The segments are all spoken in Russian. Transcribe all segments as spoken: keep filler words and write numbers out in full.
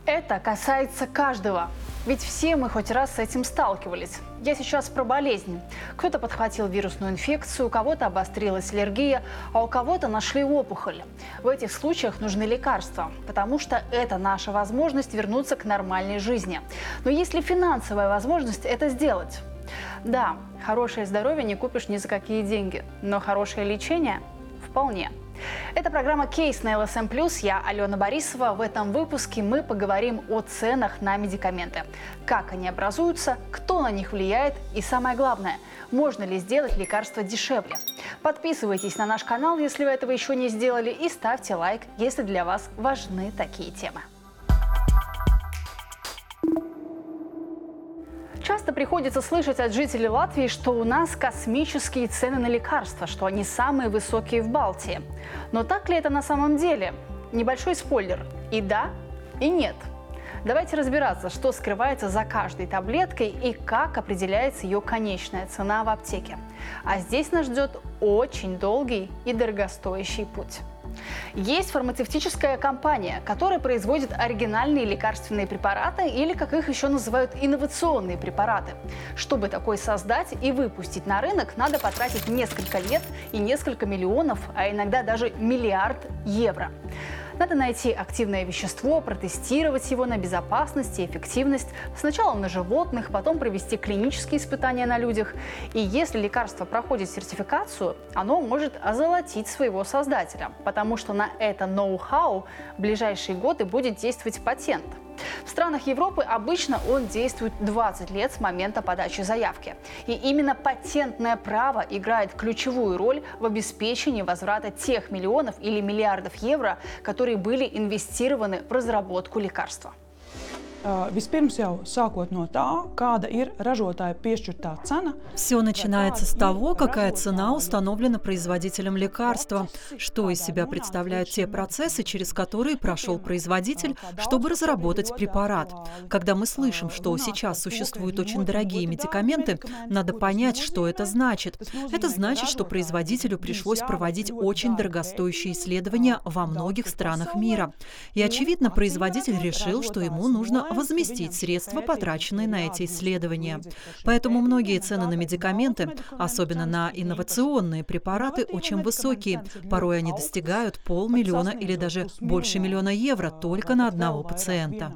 Это касается каждого. Ведь все мы хоть раз с этим сталкивались. Я сейчас про болезнь. Кто-то подхватил вирусную инфекцию, у кого-то обострилась аллергия, а у кого-то нашли опухоль. В этих случаях нужны лекарства, потому что это наша возможность вернуться к нормальной жизни. Но есть ли финансовая возможность это сделать? Да, хорошее здоровье не купишь ни за какие деньги, но хорошее лечение – вполне. Это программа «Кейс» на эл эс эм плюс. Я Алена Борисова. В этом выпуске мы поговорим о ценах на медикаменты. Как они образуются, кто на них влияет и, самое главное, можно ли сделать лекарства дешевле. Подписывайтесь на наш канал, если вы этого еще не сделали, и ставьте лайк, если для вас важны такие темы. Часто приходится слышать от жителей Латвии, что у нас космические цены на лекарства, что они самые высокие в Балтии. Но так ли это на самом деле? Небольшой спойлер. И да, и нет. Давайте разбираться, что скрывается за каждой таблеткой и как определяется ее конечная цена в аптеке. А здесь нас ждет очень долгий и дорогостоящий путь. Есть фармацевтическая компания, которая производит оригинальные лекарственные препараты или, как их еще называют, инновационные препараты. Чтобы такой создать и выпустить на рынок, надо потратить несколько лет и несколько миллионов, а иногда даже миллиард евро. Надо найти активное вещество, протестировать его на безопасность и эффективность. Сначала на животных, потом провести клинические испытания на людях. И если лекарство проходит сертификацию, оно может озолотить своего создателя, потому что на это ноу-хау в ближайшие годы будет действовать патент. В странах Европы обычно он действует двадцать лет с момента подачи заявки. И именно патентное право играет ключевую роль в обеспечении возврата тех миллионов или миллиардов евро, которые были инвестированы в разработку лекарства. Все начинается с того, какая цена установлена производителем лекарства, что из себя представляют те процессы, через которые прошел производитель, чтобы разработать препарат. Когда мы слышим, что сейчас существуют очень дорогие медикаменты, надо понять, что это значит. Это значит, что производителю пришлось проводить очень дорогостоящие исследования во многих странах мира. И, очевидно, производитель решил, что ему нужно возместить средства, потраченные на эти исследования. Поэтому многие цены на медикаменты, особенно на инновационные препараты, очень высокие. Порой они достигают полмиллиона или даже больше миллиона евро только на одного пациента.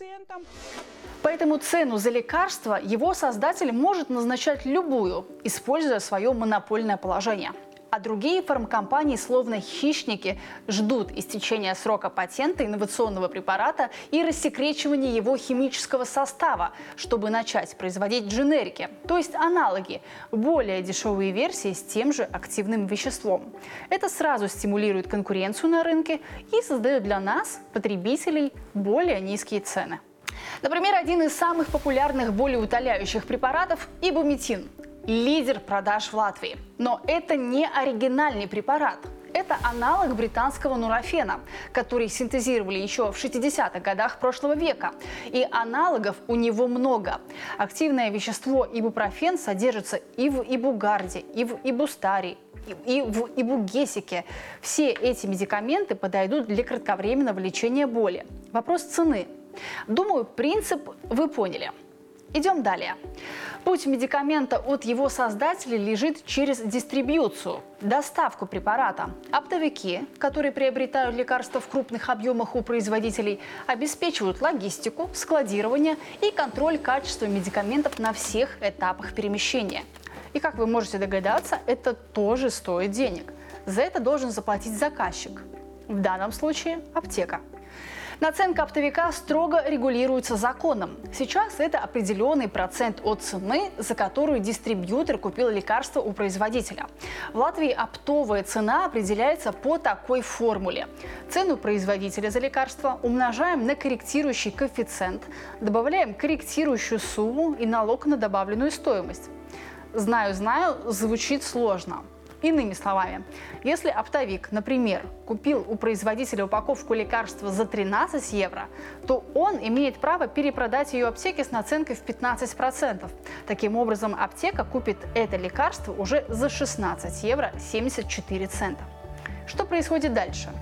Поэтому цену за лекарство его создатель может назначать любую, используя свое монопольное положение. А другие фармкомпании, словно хищники, ждут истечения срока патента инновационного препарата и рассекречивания его химического состава, чтобы начать производить дженерики, то есть аналоги, более дешевые версии с тем же активным веществом. Это сразу стимулирует конкуренцию на рынке и создает для нас, потребителей, более низкие цены. Например, один из самых популярных болеутоляющих препаратов – ибуметин. Лидер продаж в Латвии. Но это не оригинальный препарат. Это аналог британского нурофена, который синтезировали еще в шестидесятых годах прошлого века. И аналогов у него много. Активное вещество ибупрофен содержится и в ибугарде, и в ибустаре, и в ибугесике. Все эти медикаменты подойдут для кратковременного лечения боли. Вопрос цены. Думаю, принцип вы поняли. Идем далее. Путь медикамента от его создателя лежит через дистрибьюцию, доставку препарата. Оптовики, которые приобретают лекарства в крупных объемах у производителей, обеспечивают логистику, складирование и контроль качества медикаментов на всех этапах перемещения. И, как вы можете догадаться, это тоже стоит денег. За это должен заплатить заказчик. В данном случае аптека. Наценка оптовика строго регулируется законом. Сейчас это определенный процент от цены, за которую дистрибьютор купил лекарство у производителя. В Латвии оптовая цена определяется по такой формуле. Цену производителя за лекарство умножаем на корректирующий коэффициент, добавляем корректирующую сумму и налог на добавленную стоимость. Знаю, знаю, звучит сложно. Иными словами, если оптовик, например, купил у производителя упаковку лекарства за тринадцать евро, то он имеет право перепродать ее аптеке с наценкой в пятнадцать процентов. Таким образом, аптека купит это лекарство уже за шестнадцать евро семьдесят четыре цента. Что происходит дальше?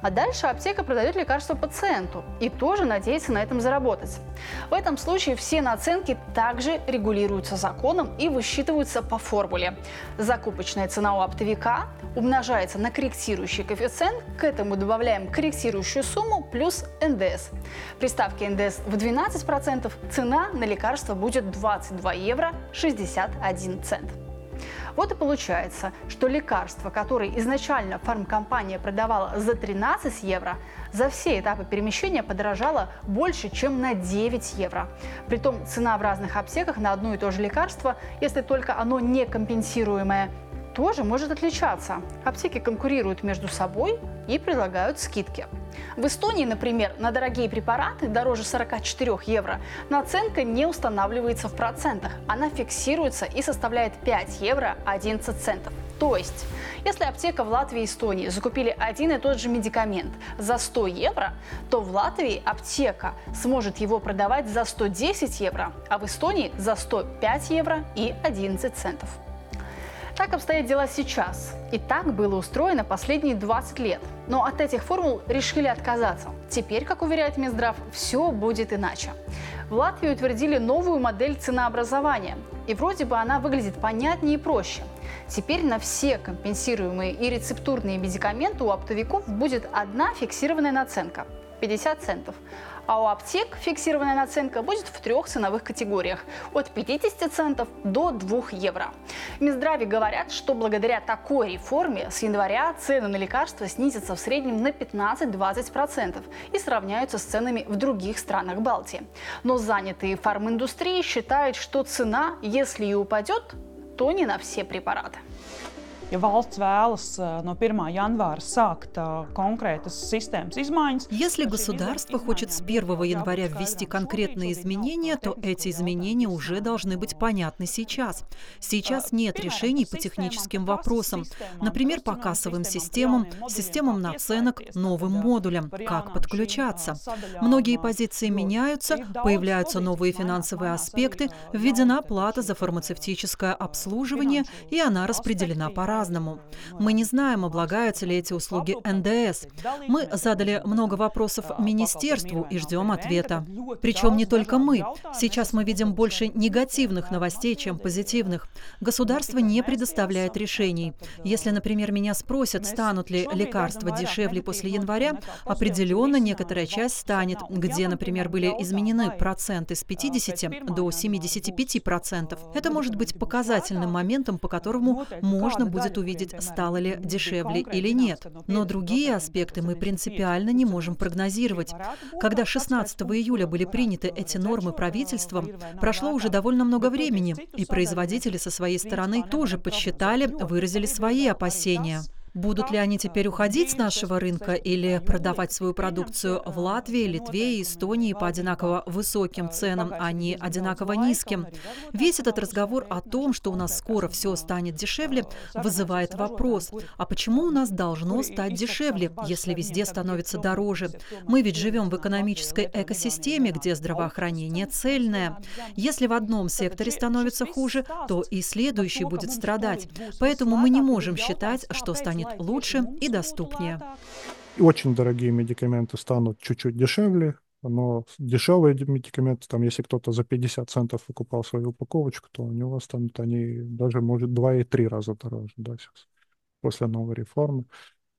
А дальше аптека продает лекарство пациенту и тоже надеется на этом заработать. В этом случае все наценки также регулируются законом и высчитываются по формуле. Закупочная цена у оптовика умножается на корректирующий коэффициент, к этому добавляем корректирующую сумму плюс эн дэ эс. При ставке эн дэ эс в двенадцать процентов цена на лекарство будет двадцать два евро шестьдесят один цент. Вот и получается, что лекарство, которое изначально фармкомпания продавала за тринадцать евро, за все этапы перемещения подорожало больше, чем на девять евро. Притом цена в разных аптеках на одно и то же лекарство, если только оно не компенсируемое, тоже может отличаться. Аптеки конкурируют между собой и предлагают скидки. В Эстонии, например, на дорогие препараты дороже сорока четырёх евро наценка не устанавливается в процентах. Она фиксируется и составляет пять евро одиннадцать центов. То есть, если аптека в Латвии и Эстонии закупили один и тот же медикамент за сто евро, то в Латвии аптека сможет его продавать за сто десять евро, а в Эстонии за сто пять евро и одиннадцать центов. Так обстоят дела сейчас. И так было устроено последние двадцать лет. Но от этих формул решили отказаться. Теперь, как уверяет Минздрав, все будет иначе. В Латвии утвердили новую модель ценообразования. И вроде бы она выглядит понятнее и проще. Теперь на все компенсируемые и рецептурные медикаменты у оптовиков будет одна фиксированная наценка – пятьдесят центов. А у аптек фиксированная наценка будет в трех ценовых категориях – от пятидесяти центов до двух евро. В Минздраве говорят, что благодаря такой реформе с января цены на лекарства снизятся в среднем на пятнадцать-двадцать процентов и сравняются с ценами в других странах Балтии. Но занятые в фарминдустрии считают, что цена, если и упадет, то не на все препараты. Ja valsts vēlas no первого января sākt конкретnas системas измaiņas. Если государство хочет с первого января ввести конкретные изменения, то эти изменения уже должны быть понятны сейчас. Сейчас нет решений по техническим вопросам, например, по кассовым системам, системам наценок, новым модулям, как подключаться. Многие позиции меняются, появляются новые финансовые аспекты, введена плата за фармацевтическое обслуживание, и она распределена по-разному. Мы не знаем, облагаются ли эти услуги эн дэ эс. Мы задали много вопросов министерству и ждем ответа. Причем не только мы. Сейчас мы видим больше негативных новостей, чем позитивных. Государство не предоставляет решений. Если, например, меня спросят, станут ли лекарства дешевле после января, определенно некоторая часть станет, где, например, были изменены проценты с пятидесяти до семидесяти пяти процентов. Это может быть показательным моментом, по которому можно будет увидеть, стало ли дешевле или нет. Но другие аспекты мы принципиально не можем прогнозировать. Когда шестнадцатого июля были приняты эти нормы правительством, прошло уже довольно много времени, и производители со своей стороны тоже подсчитали, выразили свои опасения. Будут ли они теперь уходить с нашего рынка или продавать свою продукцию в Латвии, Литве и Эстонии по одинаково высоким ценам, а не одинаково низким? Весь этот разговор о том, что у нас скоро все станет дешевле, вызывает вопрос, а почему у нас должно стать дешевле, если везде становится дороже? Мы ведь живем в экономической экосистеме, где здравоохранение цельное. Если в одном секторе становится хуже, то и следующий будет страдать. Поэтому мы не можем считать, что станет лучше и доступнее. Очень дорогие медикаменты станут чуть-чуть дешевле, но дешевые медикаменты, там, если кто-то за пятьдесят центов выкупал свою упаковочку, то у него станут они даже, может, два и три раза дороже, да, сейчас, после новой реформы.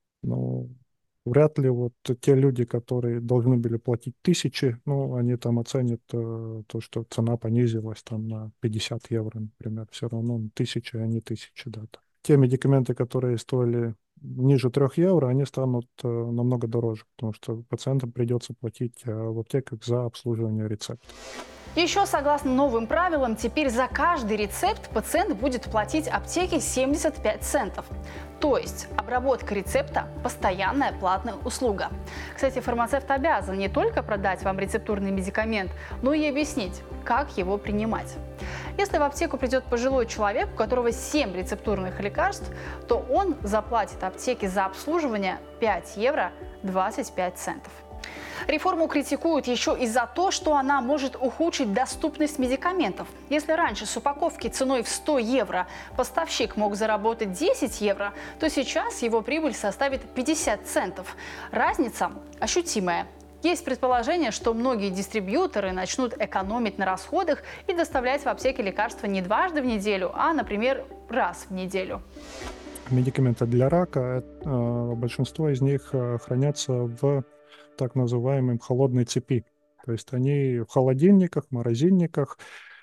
Но вряд ли вот те люди, которые должны были платить тысячи, ну, они там оценят э, то, что цена понизилась там на пятьдесят евро, например, все равно тысячи, а не тысячи, да. Те медикаменты, которые стоили ниже трех евро, они станут э, намного дороже, потому что пациентам придется платить э, в аптеках за обслуживание рецепта. Еще согласно новым правилам, теперь за каждый рецепт пациент будет платить аптеке семьдесят пять центов. То есть обработка рецепта – постоянная платная услуга. Кстати, фармацевт обязан не только продать вам рецептурный медикамент, но и объяснить, как его принимать. Если в аптеку придет пожилой человек, у которого семь рецептурных лекарств, то он заплатит аптеке за обслуживание пять евро двадцать пять центов. Реформу критикуют еще и за то, что она может ухудшить доступность медикаментов. Если раньше с упаковки ценой в сто евро поставщик мог заработать десять евро, то сейчас его прибыль составит пятьдесят центов. Разница ощутимая. Есть предположение, что многие дистрибьюторы начнут экономить на расходах и доставлять в аптеки лекарства не дважды в неделю, а, например, раз в неделю. Медикаменты для рака, э, большинство из них э, хранятся в так называемой холодной цепи. То есть они в холодильниках, морозильниках.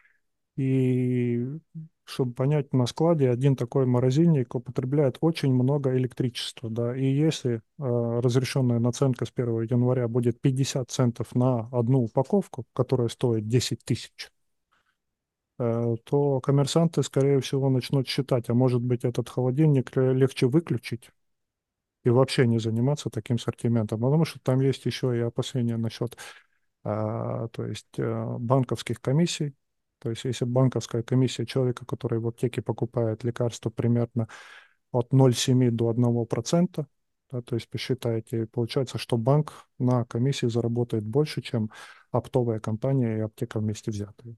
И чтобы понять, на складе один такой морозильник употребляет очень много электричества. Да? И если э, разрешенная наценка с первого января будет пятьдесят центов на одну упаковку, которая стоит десять тысяч, э, то коммерсанты, скорее всего, начнут считать, а может быть, этот холодильник легче выключить и вообще не заниматься таким ассортиментом, потому что там есть еще и опасения насчет а, то есть, а, банковских комиссий. То есть если банковская комиссия человека, который в аптеке покупает лекарства примерно от ноль целых семи десятых до одного процента, да, то есть посчитайте, получается, что банк на комиссии заработает больше, чем оптовая компания и аптека вместе взятые.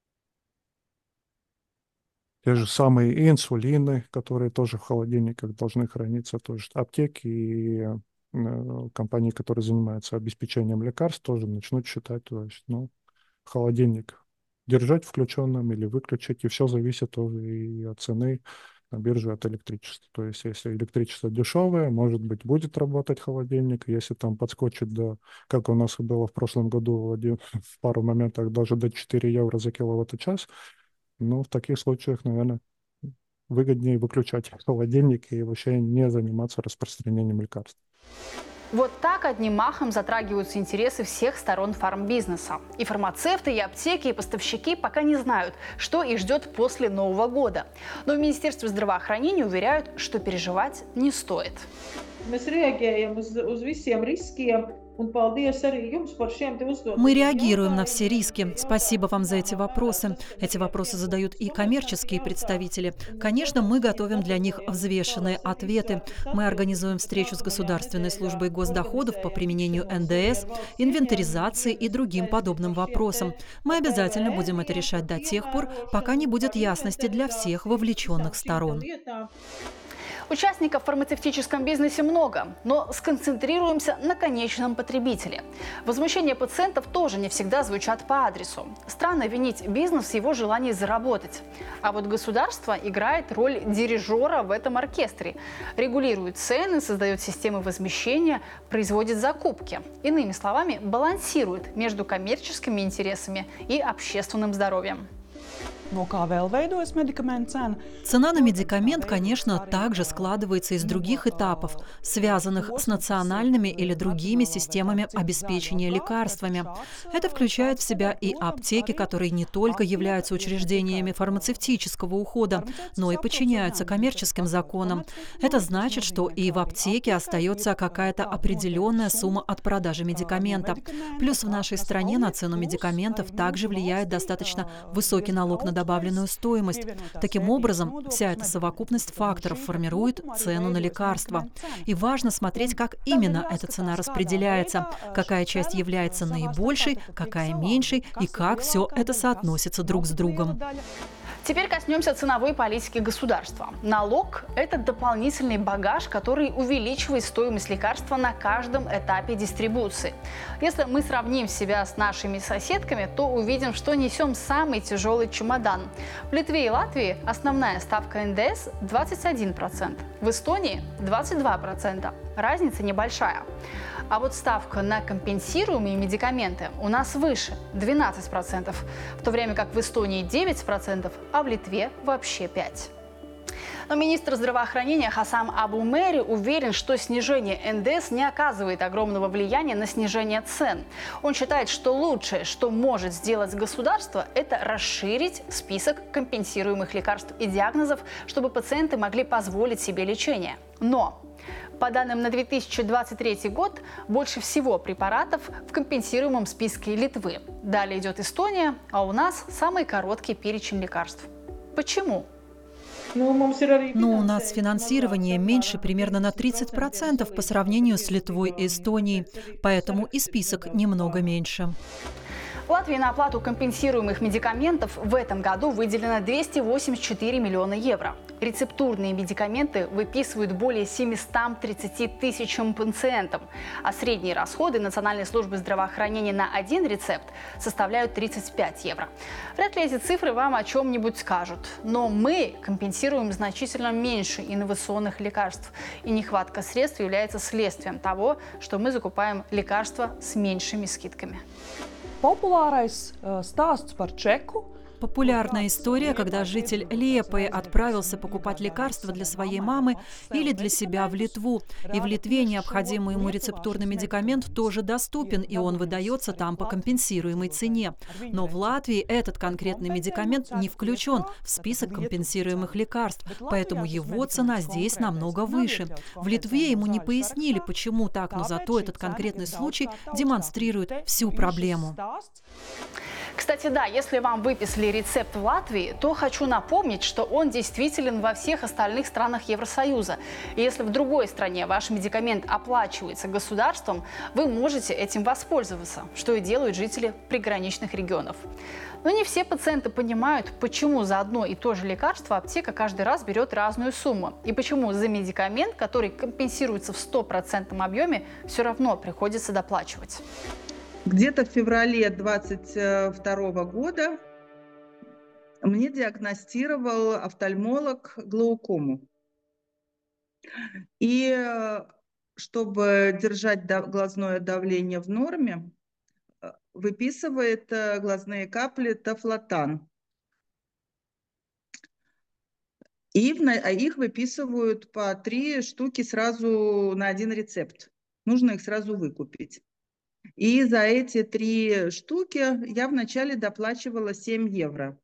Те же самые инсулины, которые тоже в холодильниках должны храниться, тоже аптеки и э, компании, которые занимаются обеспечением лекарств, тоже начнут считать, то есть, ну, холодильник держать включенным или выключить, и все зависит тоже и от цены на бирже, от электричества. То есть если электричество дешевое, может быть, будет работать холодильник, если там подскочит до, как у нас и было в прошлом году, в пару моментах даже до четыре евро за киловатт-час, ну, в таких случаях, наверное, выгоднее выключать холодильник и вообще не заниматься распространением лекарств. Вот так одним махом затрагиваются интересы всех сторон фармбизнеса. И фармацевты, и аптеки, и поставщики пока не знают, что их ждет после Нового года. Но в Министерстве здравоохранения уверяют, что переживать не стоит. Мы реагируем uz visiem riskiem. Мы реагируем на все риски. Спасибо вам за эти вопросы. Эти вопросы задают и коммерческие представители. Конечно, мы готовим для них взвешенные ответы. Мы организуем встречу с Государственной службой госдоходов по применению эн дэ эс, инвентаризации и другим подобным вопросам. Мы обязательно будем это решать до тех пор, пока не будет ясности для всех вовлеченных сторон. Участников в фармацевтическом бизнесе много, но сконцентрируемся на конечном потребителе. Возмущения пациентов тоже не всегда звучат по адресу. Странно винить бизнес в его желании заработать. А вот государство играет роль дирижера в этом оркестре. Регулирует цены, создает системы возмещения, производит закупки. Иными словами, балансирует между коммерческими интересами и общественным здоровьем. Цена на медикамент, конечно, также складывается из других этапов, связанных с национальными или другими системами обеспечения лекарствами. Это включает в себя и аптеки, которые не только являются учреждениями фармацевтического ухода, но и подчиняются коммерческим законам. Это значит, что и в аптеке остается какая-то определенная сумма от продажи медикамента. Плюс в нашей стране на цену медикаментов также влияет достаточно высокий налог на добавленную стоимость. Таким образом, вся эта совокупность факторов формирует цену на лекарства. И важно смотреть, как именно эта цена распределяется, какая часть является наибольшей, какая меньшей и как все это соотносится друг с другом. Теперь коснемся ценовой политики государства. Налог – это дополнительный багаж, который увеличивает стоимость лекарства на каждом этапе дистрибуции. Если мы сравним себя с нашими соседками, то увидим, что несем самый тяжелый чемодан. В Литве и Латвии основная ставка эн дэ эс – двадцать один процент, в Эстонии – двадцать два процента. Разница небольшая. А вот ставка на компенсируемые медикаменты у нас выше – двенадцать процентов, в то время как в Эстонии девять процентов, а в Литве вообще пять процентов. Но министр здравоохранения Хасам Абу Мери уверен, что снижение эн дэ эс не оказывает огромного влияния на снижение цен. Он считает, что лучшее, что может сделать государство, это расширить список компенсируемых лекарств и диагнозов, чтобы пациенты могли позволить себе лечение. Но по данным на две тысячи двадцать третий год, больше всего препаратов в компенсируемом списке Литвы. Далее идет Эстония, а у нас самый короткий перечень лекарств. Почему? Nu, mums ir arī Но у нас finansējums финансирование меньше примерно на тридцать процентов по сравнению с Литвой и Эстонией, поэтому и список немного меньше. В Латвии на оплату компенсируемых медикаментов в этом году выделено двести восемьдесят четыре миллиона евро. Рецептурные медикаменты выписывают более семистам тридцати тысячам пациентам, а средние расходы Национальной службы здравоохранения на один рецепт составляют тридцать пять евро. Вряд ли эти цифры вам о чем-нибудь скажут, но мы компенсируем значительно меньше инновационных лекарств, и нехватка средств является следствием того, что мы закупаем лекарства с меньшими скидками. Populārais uh, stāsts par čeku. Популярная история, когда житель Лиепая отправился покупать лекарства для своей мамы или для себя в Литву. И в Литве необходимый ему рецептурный медикамент тоже доступен, и он выдается там по компенсируемой цене. Но в Латвии этот конкретный медикамент не включен в список компенсируемых лекарств, поэтому его цена здесь намного выше. В Литве ему не пояснили, почему так, но зато этот конкретный случай демонстрирует всю проблему. Кстати, да, если вам выписали рецепт в Латвии, то хочу напомнить, что он действителен во всех остальных странах Евросоюза. И если в другой стране ваш медикамент оплачивается государством, вы можете этим воспользоваться, что и делают жители приграничных регионов. Но не все пациенты понимают, почему за одно и то же лекарство аптека каждый раз берет разную сумму. И почему за медикамент, который компенсируется в стопроцентном объеме, все равно приходится доплачивать. Где-то в феврале двадцать второго года мне диагностировал офтальмолог глаукому. И чтобы держать глазное давление в норме, выписывает глазные капли тафлотан. И их выписывают по три штуки сразу на один рецепт. Нужно их сразу выкупить. И за эти три штуки я вначале доплачивала семь евро.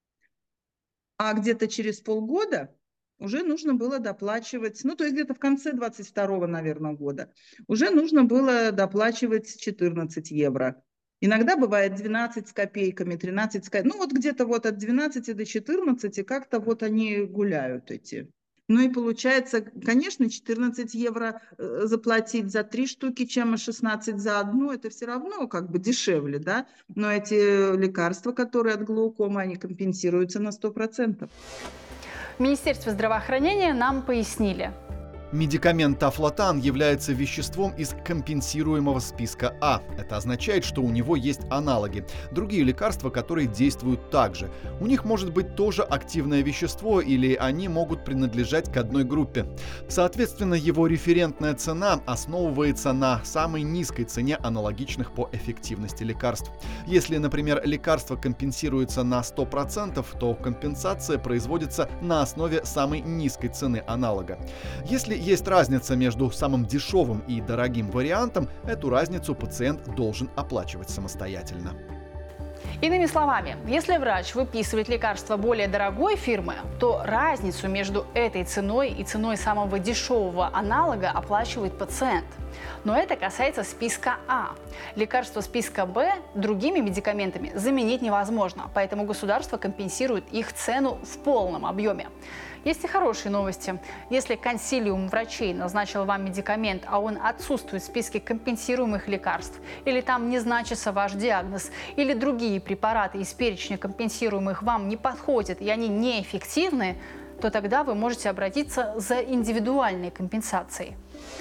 А где-то через полгода уже нужно было доплачивать, ну то есть где-то в конце двадцать второго, наверное, года, уже нужно было доплачивать четырнадцать евро. Иногда бывает двенадцать с копейками, тринадцать с копейками. Ну вот где-то вот от двенадцати до четырнадцати как-то вот они гуляют эти. Ну и получается, конечно, четырнадцать евро заплатить за три штуки, чем шестнадцать за одну, это все равно как бы дешевле, да? Но эти лекарства, которые от глаукомы, они компенсируются на сто процентов. В Министерстве здравоохранения нам пояснили. Медикамент тафлотан является веществом из компенсируемого списка А. Это означает, что у него есть аналоги, другие лекарства, которые действуют так же. У них может быть тоже активное вещество, или они могут принадлежать к одной группе. Соответственно, его референтная цена основывается на самой низкой цене аналогичных по эффективности лекарств. Если, например, лекарство компенсируется на сто процентов, то компенсация производится на основе самой низкой цены аналога. Если есть разница между самым дешевым и дорогим вариантом, эту разницу пациент должен оплачивать самостоятельно. Иными словами, если врач выписывает лекарство более дорогой фирмы, то разницу между этой ценой и ценой самого дешевого аналога оплачивает пациент. Но это касается списка А. Лекарства списка Б другими медикаментами заменить невозможно, поэтому государство компенсирует их цену в полном объеме. Есть и хорошие новости. Если консилиум врачей назначил вам медикамент, а он отсутствует в списке компенсируемых лекарств, или там не значится ваш диагноз, или другие препараты из перечня компенсируемых вам не подходят и они неэффективны, то тогда вы можете обратиться за индивидуальной компенсацией.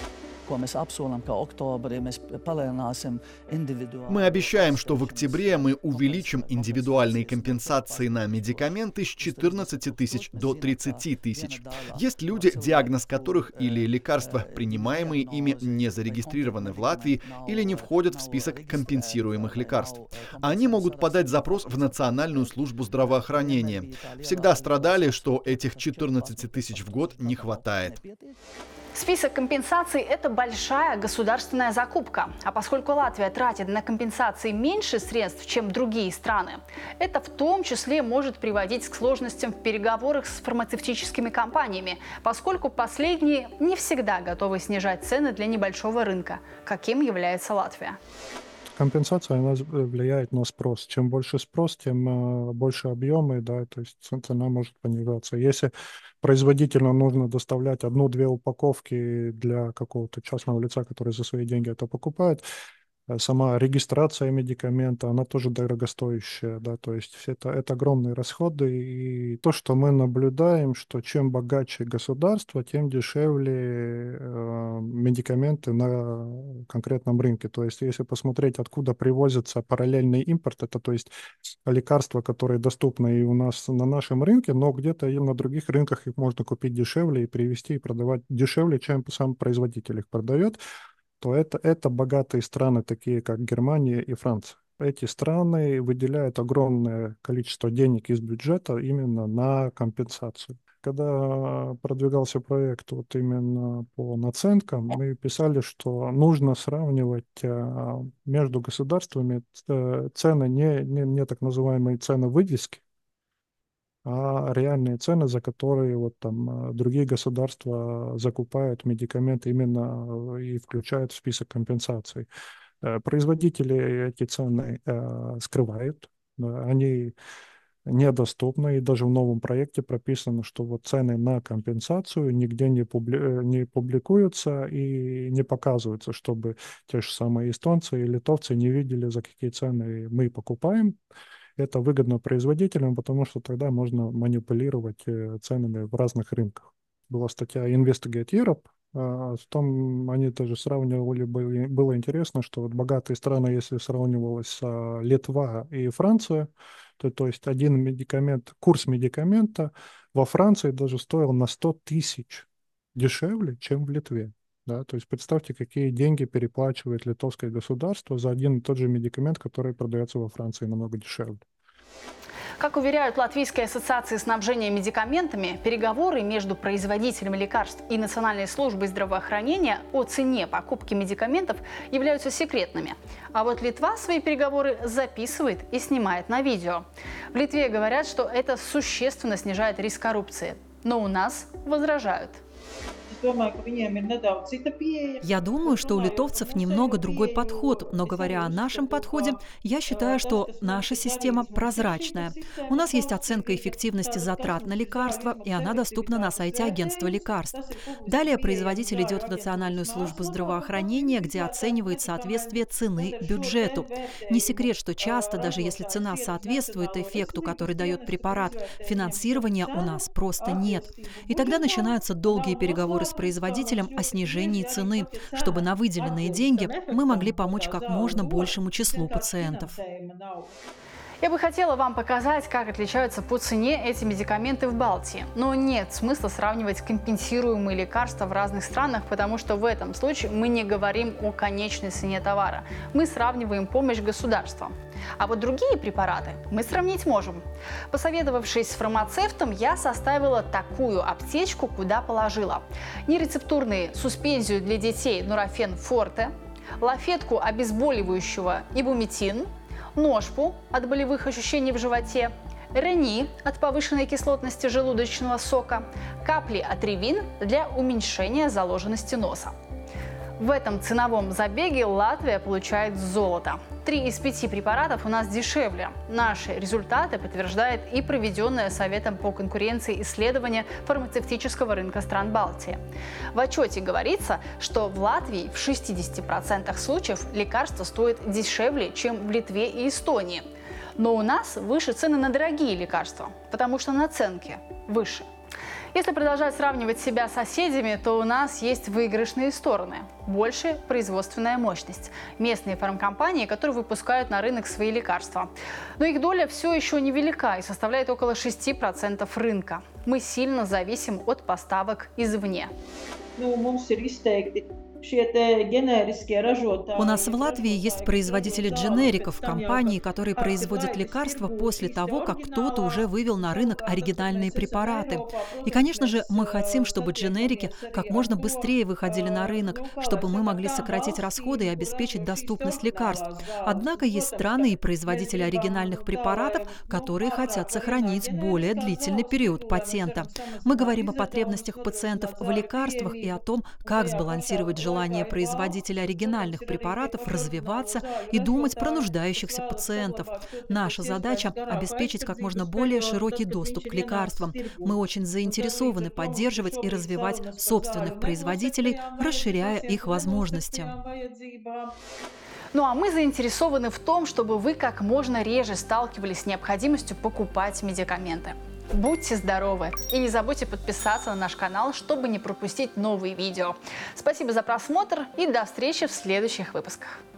Мы обещаем, что в октябре мы увеличим индивидуальные компенсации на медикаменты с четырнадцати тысяч до тридцати тысяч. Есть люди, диагноз которых или лекарства, принимаемые ими, не зарегистрированы в Латвии или не входят в список компенсируемых лекарств. Они могут подать запрос в Национальную службу здравоохранения. Всегда страдали, что этих четырнадцати тысяч в год не хватает. Список компенсаций – это большая государственная закупка. А поскольку Латвия тратит на компенсации меньше средств, чем другие страны, это в том числе может приводить к сложностям в переговорах с фармацевтическими компаниями, поскольку последние не всегда готовы снижать цены для небольшого рынка, каким является Латвия. компенсация, она влияет на спрос. Чем больше спрос, тем э, больше объемы, да, то есть цена может понижаться. Если производителю нужно доставлять одну-две упаковки для какого-то частного лица, который за свои деньги это покупает, сама регистрация медикамента, она тоже дорогостоящая, да, то есть это, это огромные расходы, и то, что мы наблюдаем, что чем богаче государство, тем дешевле э, медикаменты на конкретном рынке, то есть если посмотреть, откуда привозится параллельный импорт, это то есть лекарства, которые доступны и у нас на нашем рынке, но где-то и на других рынках их можно купить дешевле и привезти и продавать дешевле, чем сам производитель их продает, то это, это богатые страны, такие как Германия и Франция. Эти страны выделяют огромное количество денег из бюджета именно на компенсацию. Когда продвигался проект вот именно по наценкам, мы писали, что нужно сравнивать между государствами цены, не, не, не так называемые цены вывески, а реальные цены, за которые вот там другие государства закупают медикаменты именно и включают в список компенсаций. Производители эти цены э, скрывают, они недоступны, и даже в новом проекте прописано, что вот цены на компенсацию нигде не, публи... не публикуются и не показываются, чтобы те же самые эстонцы и литовцы не видели, за какие цены мы покупаем. Это выгодно производителям, потому что тогда можно манипулировать ценами в разных рынках. Была статья Investigate Europe, в том они тоже сравнивали, было, было интересно, что вот богатые страны, если сравнивалась Литва и Франция, то, то есть один медикамент, курс медикамента во Франции даже стоил на сто тысяч дешевле, чем в Литве. Да, то есть представьте, какие деньги переплачивает литовское государство за один и тот же медикамент, который продается во Франции намного дешевле. Как уверяют Латвийские ассоциации снабжения медикаментами, переговоры между производителями лекарств и Национальной службой здравоохранения о цене покупки медикаментов являются секретными. А вот Литва свои переговоры записывает и снимает на видео. В Литве говорят, что это существенно снижает риск коррупции. Но у нас возражают. Я думаю, что у литовцев немного другой подход, но говоря о нашем подходе, я считаю, что наша система прозрачная. У нас есть оценка эффективности затрат на лекарства, и она доступна на сайте агентства лекарств. Далее производитель идет в Национальную службу здравоохранения, где оценивает соответствие цены бюджету. Не секрет, что часто, даже если цена соответствует эффекту, который дает препарат, финансирования у нас просто нет. И тогда начинаются долгие переговоры с производителем о снижении цены, чтобы на выделенные деньги мы могли помочь как можно большему числу пациентов. Я бы хотела вам показать, как отличаются по цене эти медикаменты в Балтии. Но нет смысла сравнивать компенсируемые лекарства в разных странах, потому что в этом случае мы не говорим о конечной цене товара. Мы сравниваем помощь государства. А вот другие препараты мы сравнить можем. Посоветовавшись с фармацевтом, я составила такую аптечку, куда положила нерецептурные суспензию для детей Нурофен Форте, лафетку обезболивающего Ибумитин, ножпу от болевых ощущений в животе, рени от повышенной кислотности желудочного сока, капли атривин для уменьшения заложенности носа. В этом ценовом забеге Латвия получает золото. Три из пяти препаратов у нас дешевле. Наши результаты подтверждает и проведенное Советом по конкуренции исследование фармацевтического рынка стран Балтии. В отчете говорится, что в Латвии в шестидесяти процентах случаев лекарства стоят дешевле, чем в Литве и Эстонии. Но у нас выше цены на дорогие лекарства, потому что наценки выше. Если продолжать сравнивать себя с соседями, то у нас есть выигрышные стороны. Больше производственная мощность. Местные фармкомпании, которые выпускают на рынок свои лекарства. Но их доля все еще невелика и составляет около шести процентов рынка. Мы сильно зависим от поставок извне. У нас в Латвии есть производители дженериков, компании, которые производят лекарства после того, как кто-то уже вывел на рынок оригинальные препараты. И, конечно же, мы хотим, чтобы дженерики как можно быстрее выходили на рынок, чтобы мы могли сократить расходы и обеспечить доступность лекарств. Однако есть страны и производители оригинальных препаратов, которые хотят сохранить более длительный период патента. Мы говорим о потребностях пациентов в лекарствах и о том, как сбалансировать желудочную желание производителей оригинальных препаратов развиваться и думать про нуждающихся пациентов. Наша задача – обеспечить как можно более широкий доступ к лекарствам. Мы очень заинтересованы поддерживать и развивать собственных производителей, расширяя их возможности. Ну а мы заинтересованы в том, чтобы вы как можно реже сталкивались с необходимостью покупать медикаменты. Будьте здоровы! И не забудьте подписаться на наш канал, чтобы не пропустить новые видео. Спасибо за просмотр и до встречи в следующих выпусках.